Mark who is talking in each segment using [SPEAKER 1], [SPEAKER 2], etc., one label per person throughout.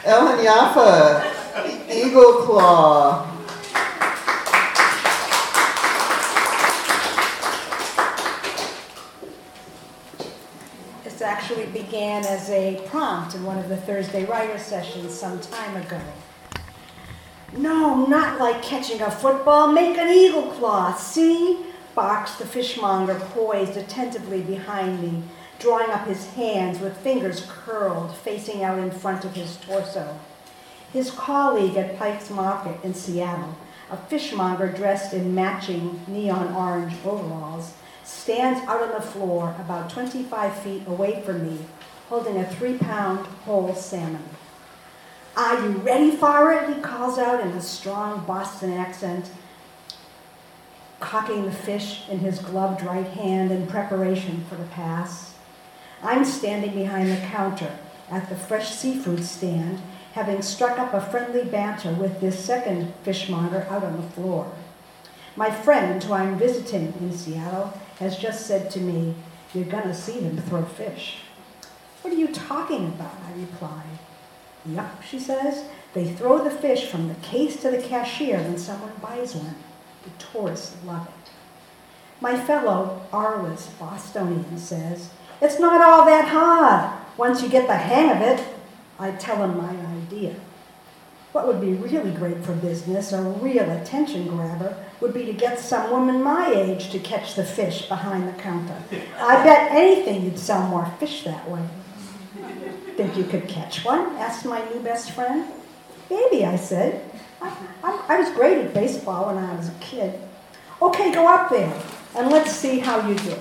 [SPEAKER 1] Ellen Yaffa, Eagle Claw.
[SPEAKER 2] This actually began as a prompt in one of the Thursday writer sessions some time ago. No, not like catching a football. Make an eagle claw, see? Barks the fishmonger, poised attentively behind me, drawing up his hands with fingers curled, facing out in front of his torso. His colleague at Pike's Market in Seattle, a fishmonger dressed in matching neon orange overalls, stands out on the floor about 25 feet away from me, holding a 3-pound whole salmon. Are you ready for it? He calls out in a strong Boston accent, cocking the fish in his gloved right hand in preparation for the pass. I'm standing behind the counter at the fresh seafood stand, having struck up a friendly banter with this second fishmonger out on the floor. My friend, who I'm visiting in Seattle, has just said to me, "You're gonna see them throw fish." "What are you talking about?" I reply. "Yup," she says. "They throw the fish from the case to the cashier when someone buys one. The tourists love it." My fellow Arliss Bostonian says, "It's not all that hard once you get the hang of it." I tell him my idea. What would be really great for business, a real attention grabber, would be to get some woman my age to catch the fish behind the counter. I bet anything you'd sell more fish that way. "Think you could catch one?" asked my new best friend. "Maybe," I said. I was great at baseball when I was a kid. "Okay, go up there and let's see how you do."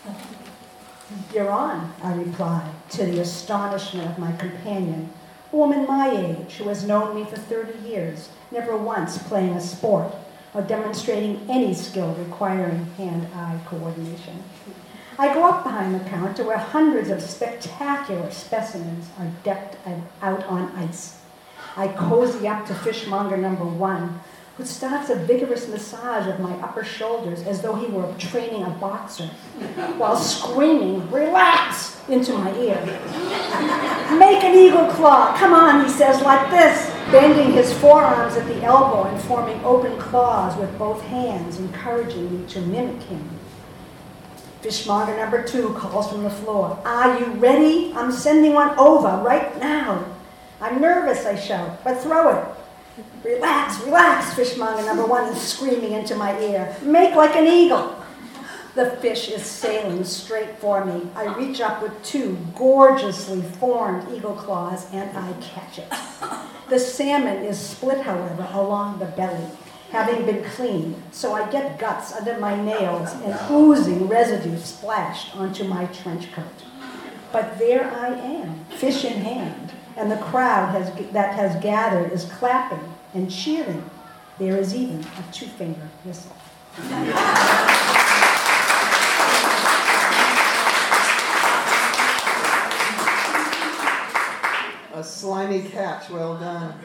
[SPEAKER 2] "You're on," I replied, to the astonishment of my companion, a woman my age who has known me for 30 years, never once playing a sport or demonstrating any skill requiring hand-eye coordination. I go up behind the counter where hundreds of spectacular specimens are decked out on ice. I cozy up to fishmonger number 1, who starts a vigorous massage of my upper shoulders as though he were training a boxer, while screaming, "Relax!" into my ear. "Make an eagle claw. Come on," he says, like this, bending his forearms at the elbow and forming open claws with both hands, encouraging me to mimic him. Fishmonger number 2 calls from the floor. "Are you ready? I'm sending one over right now." "I'm nervous," I shout, "but throw it." "Relax, relax," fishmonger number 1 is screaming into my ear. "Make like an eagle." The fish is sailing straight for me. I reach up with 2 gorgeously formed eagle claws and I catch it. The salmon is split, however, along the belly, having been cleaned, so I get guts under my nails and oozing residue splashed onto my trench coat. But there I am, fish in hand, and the crowd that has gathered is clapping and cheering. There is even a 2-finger whistle.
[SPEAKER 1] A slimy catch, well done.